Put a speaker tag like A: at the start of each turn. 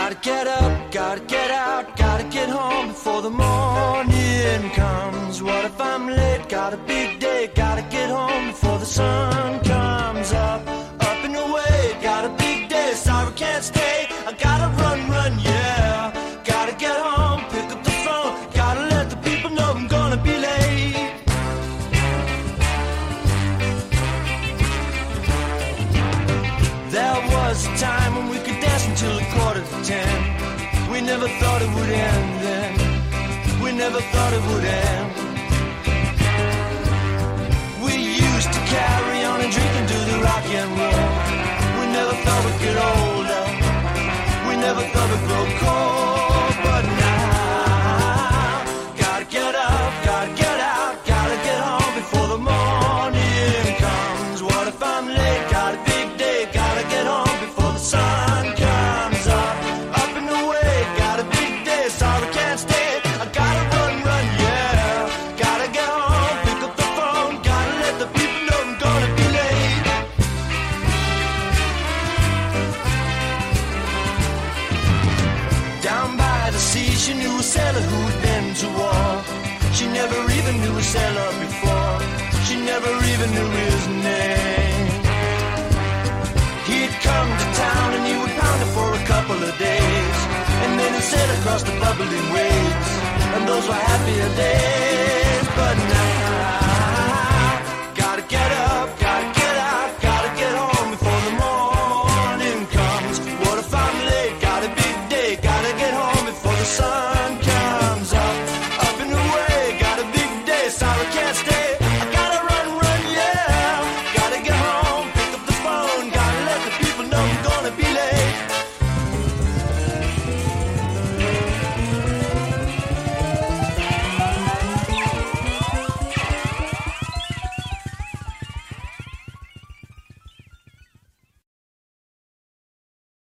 A: Gotta get up, gotta get out, gotta get home before the morning comes. What if I'm late? Got a big day, gotta get home before the sun comes up. Up and away, got a big day, sorry can't stay. I gotta run, run, yeah. Gotta get home, pick up the phone, gotta let the people know I'm gonna be late. There was a time when we could dance until 9:45. We never thought it would end then. We never thought it would end. We used to carry on and drink and do the rock and roll. We never thought we'd get older. We never thought we'd grow cold. But now, gotta get up, gotta get out, gotta get home before the morning comes. What if I'm late? Got a big day, gotta get home before the sun comes up. Up and away, got a big day, sorry can't stay. I gotta run, run, yeah. Gotta get home, pick up the phone, gotta let the people know I'm gonna be late. Down by the sea, she knew a sailor who'd been to war. She never even knew a sailor before. She never even knew his name. He'd come to town and he would pound it for a couple of days, and then he'd sail across the bubbling waves, and those were happier days.